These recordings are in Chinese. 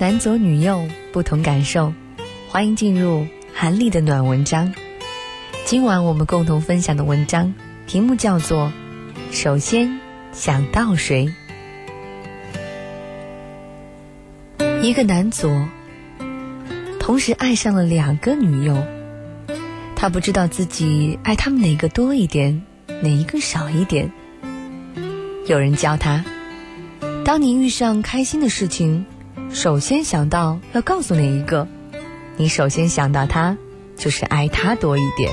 男左女右，不同感受，欢迎进入韩丽的暖文章。今晚我们共同分享的文章题目叫做首先想到谁。一个男左同时爱上了2个女右，他不知道自己爱他们哪个多一点，哪一个少一点。有人教他，当你遇上开心的事情，首先想到要告诉哪一个，你首先想到他就是爱他多一点。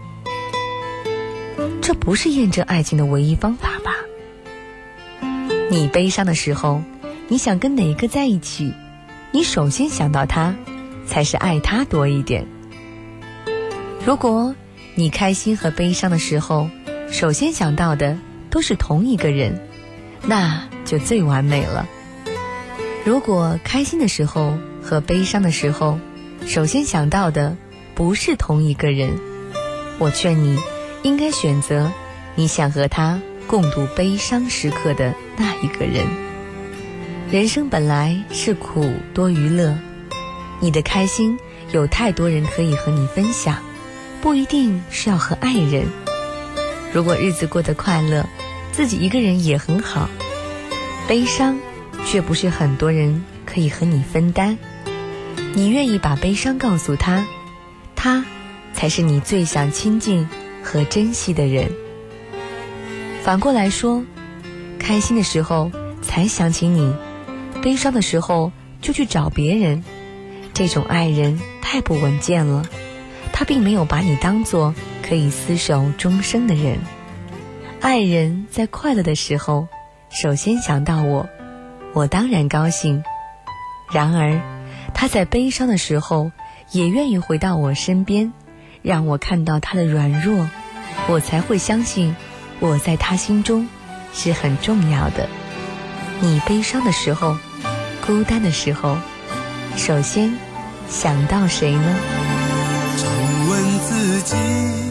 这不是验证爱情的唯一方法吧？你悲伤的时候，你想跟哪一个在一起，你首先想到他才是爱他多一点。如果你开心和悲伤的时候首先想到的都是同一个人，那就最完美了。如果开心的时候和悲伤的时候首先想到的不是同一个人，我劝你应该选择你想和他共度悲伤时刻的那一个人。人生本来是苦多于乐，你的开心有太多人可以和你分享，不一定是要和爱人。如果日子过得快乐，自己一个人也很好。悲伤却不是很多人可以和你分担，你愿意把悲伤告诉他，他才是你最想亲近和珍惜的人。反过来说，开心的时候才想起你，悲伤的时候就去找别人，这种爱人太不稳健了，他并没有把你当作可以厮守终生的人。爱人在快乐的时候首先想到我当然高兴，然而他在悲伤的时候也愿意回到我身边，让我看到他的软弱，我才会相信我在他心中是很重要的。你悲伤的时候，孤单的时候，首先想到谁呢？ 常问自己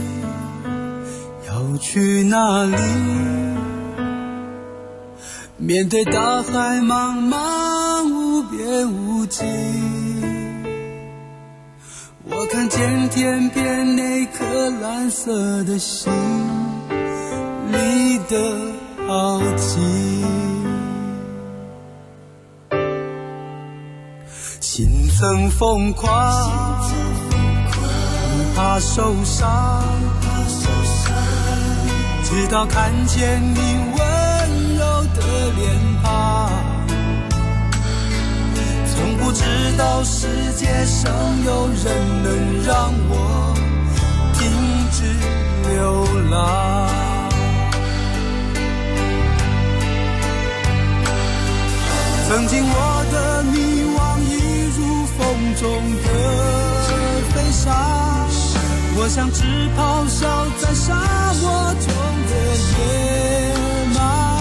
要去哪里，面对大海茫茫无边无际，我看见天边那颗蓝色的心里的好奇，心曾疯狂，不怕受伤，直到看见你温柔的脸庞，从不知道世界上有人能让我停止流浪。曾经我的迷惘一如风中的飞沙，我像只咆哮在沙漠中的野马，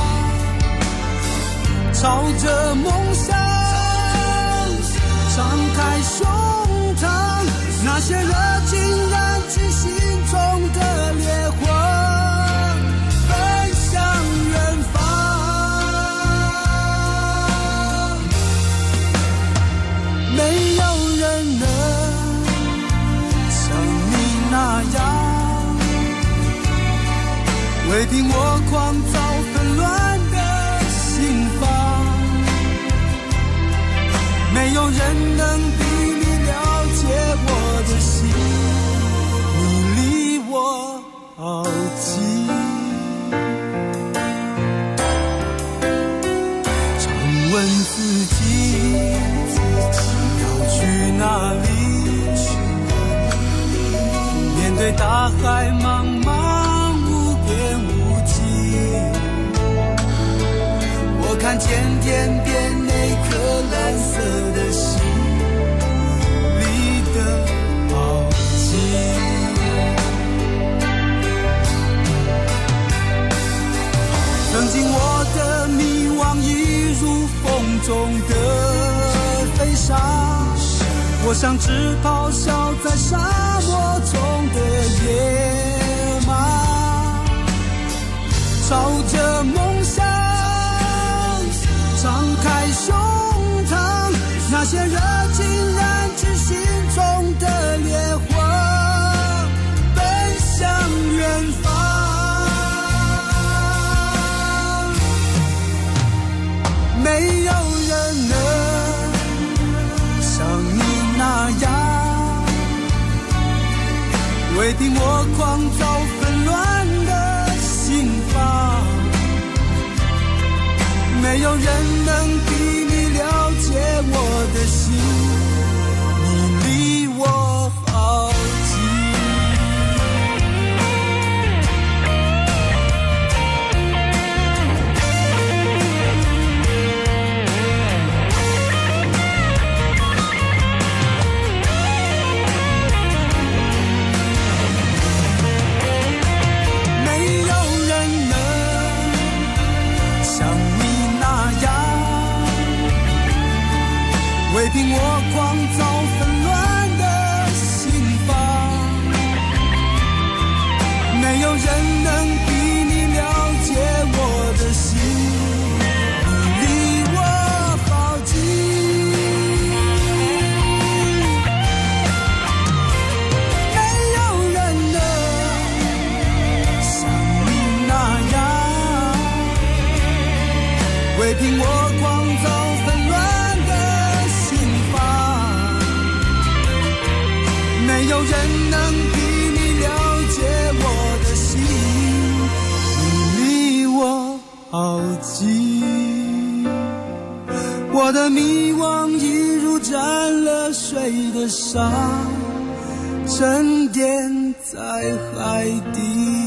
朝着梦想张开胸膛，那些热情燃起心中的烈火，奔向远方。没有人能像你那样为凭我狂躁纷乱的心房，没有人能比你了解我的心，你离我好近。常问自己要去哪里，面对大海茫茫无边无际，我看见天边那颗蓝色的心里的好奇，曾经我的迷惘一如风中的飞沙，我像只咆哮在沙漠中的野马，朝着梦想张开胸膛，那些热情燃起心中的烈火，奔向远方。没有人能像你那样为凭我狂躁纷乱的心房，没有人能比你了解我的心，你离我好近。为凭我狂躁纷乱的心房，没有人能比你了解我的心，你离我好近。没有人能像你那样为凭我狂躁纷乱，没有人能比你了解我的心，你离我好近。我的迷惘一如沾了水的沙，沉淀在海底。